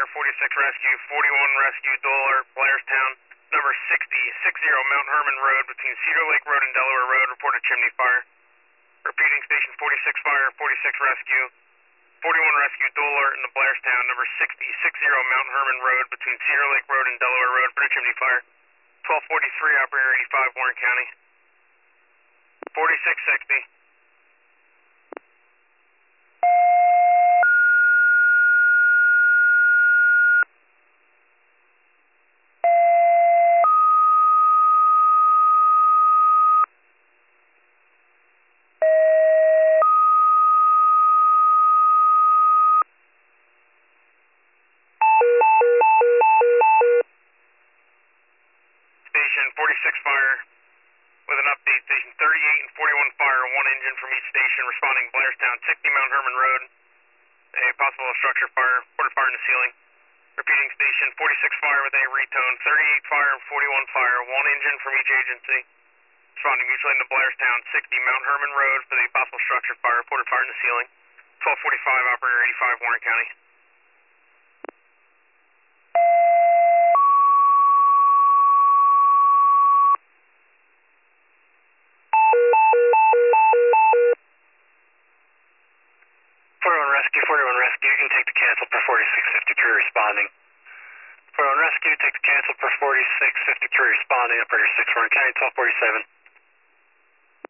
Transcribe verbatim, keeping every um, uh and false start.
forty-six Rescue, forty-one Rescue, Dollar, Blairstown, number sixty, sixty Mount Herman Road between Cedar Lake Road and Delaware Road, reported chimney fire. Repeating station forty-six Fire, forty-six Rescue, forty-one Rescue, Dollar in the Blairstown, number sixty, sixty Mount Herman Road between Cedar Lake Road and Delaware Road, reported chimney fire. twelve forty-three, Operator eighty-five, Warren County. forty-six sixty. Station forty-six Fire with an update. Station thirty-eight and forty-one Fire, one engine from each station responding Blairstown, sixty Mount Herman Road. A possible structure fire, reported fire in the ceiling. Repeating station forty-six Fire with a retone, thirty-eight Fire and forty-one Fire, one engine from each agency. Responding mutually into Blairstown, sixty Mount Herman Road for the possible structure fire, reported fire in the ceiling. twelve forty-five, Operator eighty-five, Warren County. forty-one Rescue, forty-one Rescue, you can take the cancel per forty-six fifty-three responding. forty-one Rescue, take the cancel per forty-six fifty-three responding, Operator six, Warren County, twelve forty-seven.